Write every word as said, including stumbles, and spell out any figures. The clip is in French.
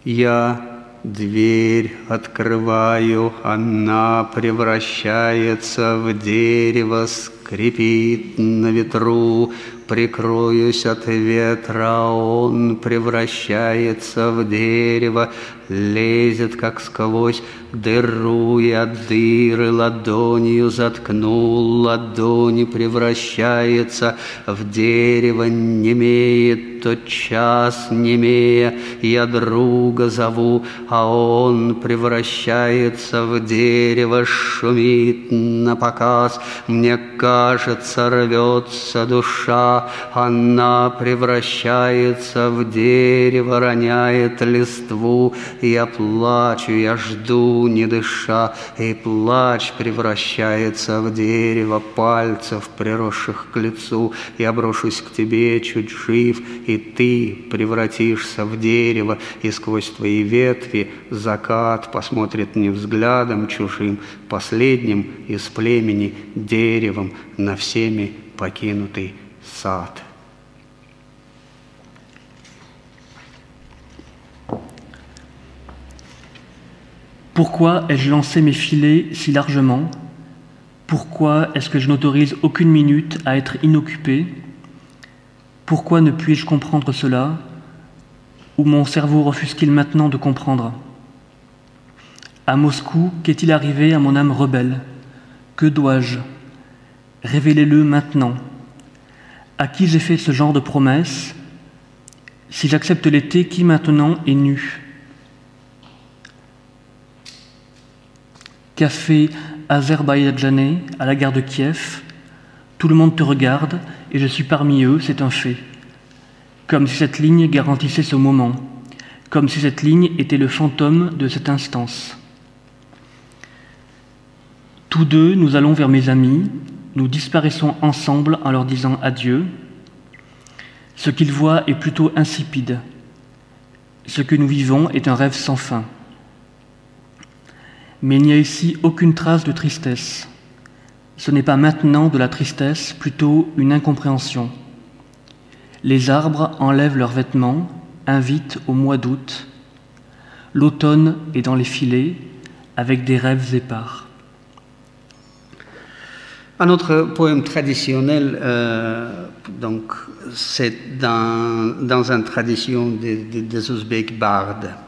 Я дверь открываю, она превращается в дерево, скрипит на ветру. Прикроюсь от ветра, он превращается в дерево, лезет, как сквозь дыру, я дыры ладонью заткнул, ладони превращается в дерево, немеет тотчас немея, я друга зову, а он превращается в дерево, шумит напоказ, мне кажется, рвется душа, она превращается в дерево, роняет листву. Я плачу, я жду, не дыша, и плач превращается в дерево пальцев, приросших к лицу. Я брошусь к тебе, чуть жив, и ты превратишься в дерево, и сквозь твои ветви закат посмотрит мне взглядом чужим, последним из племени деревом на всеми покинутый сад. Pourquoi ai-je lancé mes filets si largement? Pourquoi est-ce que je n'autorise aucune minute à être inoccupée? Pourquoi ne puis-je comprendre cela? Ou mon cerveau refuse-t-il maintenant de comprendre? À Moscou, qu'est-il arrivé à mon âme rebelle? Que dois-je? Révélez-le maintenant. À qui j'ai fait ce genre de promesse? Si j'accepte l'été, qui maintenant est nu? Café azerbaïdjanais à la gare de Kiev, tout le monde te regarde et je suis parmi eux, c'est un fait. Comme si cette ligne garantissait ce moment, comme si cette ligne était le fantôme de cette instance. Tous deux, nous allons vers mes amis, nous disparaissons ensemble en leur disant adieu. Ce qu'ils voient est plutôt insipide. Ce que nous vivons est un rêve sans fin. Mais il n'y a ici aucune trace de tristesse. Ce n'est pas maintenant de la tristesse, plutôt une incompréhension. Les arbres enlèvent leurs vêtements, invitent au mois d'août. L'automne est dans les filets, avec des rêves épars. Un autre poème traditionnel, euh, donc c'est dans, dans une tradition des, des, des Ouzbeks bardes.